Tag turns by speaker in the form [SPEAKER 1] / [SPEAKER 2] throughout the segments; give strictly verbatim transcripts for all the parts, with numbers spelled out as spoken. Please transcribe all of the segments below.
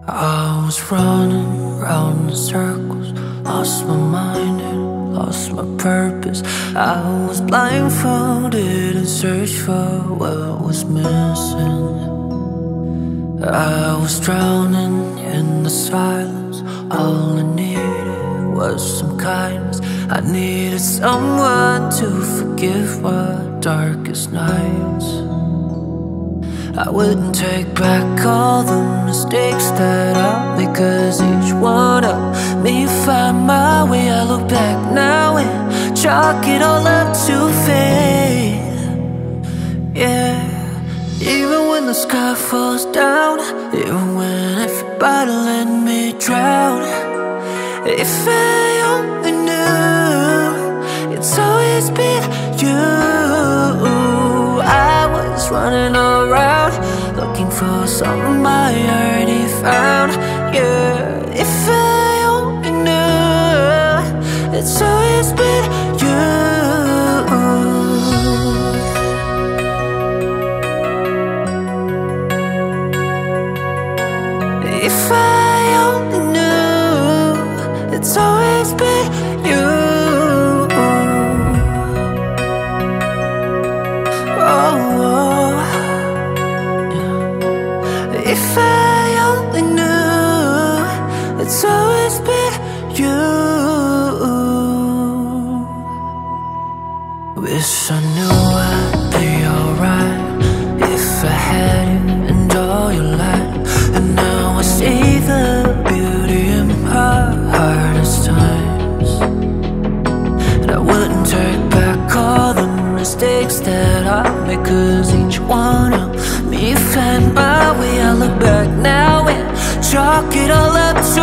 [SPEAKER 1] I was running round in circles, lost my mind and lost my purpose. I was blindfolded and searched for what was missing. I was drowning in the silence. All I needed was some kindness. I needed someone to forgive my darkest nights. I wouldn't take back all the mistakes that I made, 'cause each one helped me find my way. I look back now and chalk it all up to fate. Yeah, even when the sky falls down, even when everybody let me drown. If I only knew it's always been you. I was running around looking for something I already found. Yeah, if I only knew it's always been you. If I only knew it's always been you. If I only knew it's always been you. Wish I knew I'd be alright if I had you and all your light. And now I see the beauty in my hardest times. And I wouldn't take back all the mistakes that I made, 'cause each one of me find my way. I look back now and chalk it all up to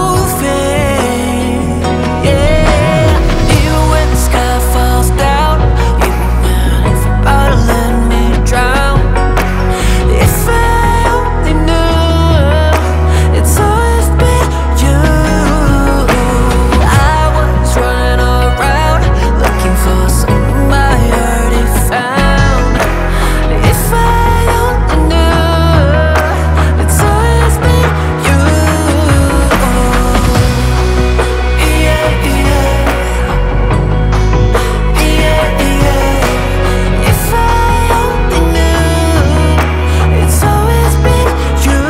[SPEAKER 1] fate. Yeah, even when the sky falls down, even when everybody let me drown. If I only knew it's always been you. I was running around looking for something I already found. If I only knew it's always been you. Yeah, yeah. Yeah, yeah. If I only knew it's always been you.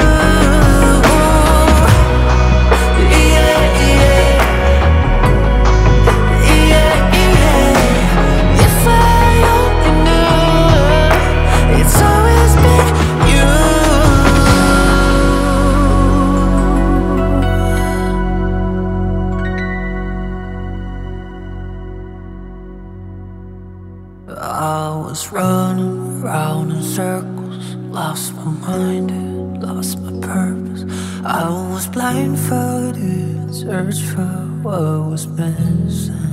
[SPEAKER 1] Yeah, yeah. Yeah, yeah. If I only knew it's always been you. I was running round in circles, lost my mind and lost my purpose. I was blindfolded, searched for what was missing.